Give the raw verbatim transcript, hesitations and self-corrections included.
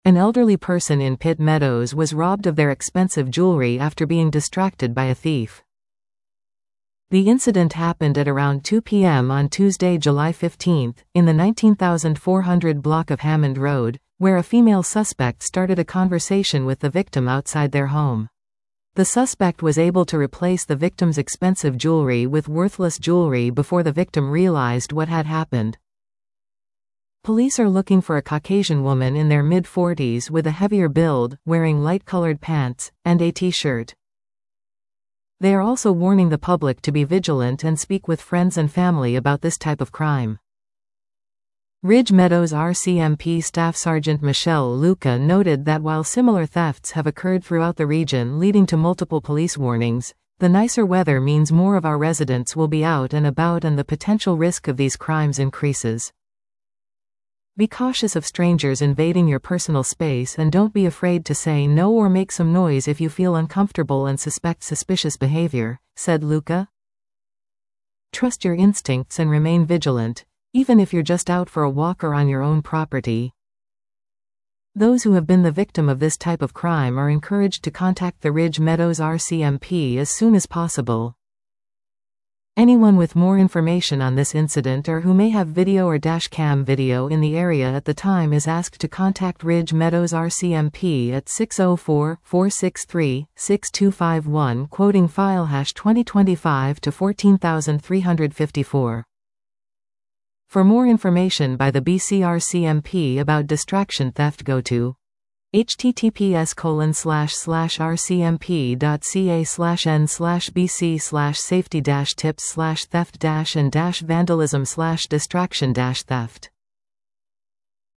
An elderly person in Pitt Meadows was robbed of their expensive jewelry after being distracted by a thief. The incident happened at around two p m on Tuesday, July fifteenth, in the nineteen thousand four hundred block of Hammond Road, where a female suspect started a conversation with the victim outside their home. The suspect was able to replace the victim's expensive jewelry with worthless jewelry before the victim realized what had happened. Police are looking for a Caucasian woman in their mid-forties with a heavier build, wearing light-colored pants, and a t-shirt. They are also warning the public to be vigilant and speak with friends and family about this type of crime. Ridge Meadows R C M P Staff Sergeant Michelle Luca noted that while similar thefts have occurred throughout the region leading to multiple police warnings, the nicer weather means more of our residents will be out and about and the potential risk of these crimes increases. Be cautious of strangers invading your personal space and don't be afraid to say no or make some noise if you feel uncomfortable and suspect suspicious behavior, said Luca. Trust your instincts and remain vigilant, even if you're just out for a walk or on your own property. Those who have been the victim of this type of crime are encouraged to contact the Ridge Meadows R C M P as soon as possible. Anyone with more information on this incident or who may have video or dash cam video in the area at the time is asked to contact Ridge Meadows R C M P at six oh four, four six three, six two five one, quoting file hash twenty twenty-five to fourteen thousand three hundred fifty-four. For more information by the B C R C M P about distraction theft, go to https colon slash slash rcmp.ca slash n slash bc slash safety dash tips slash theft dash and dash vandalism slash distraction dash theft.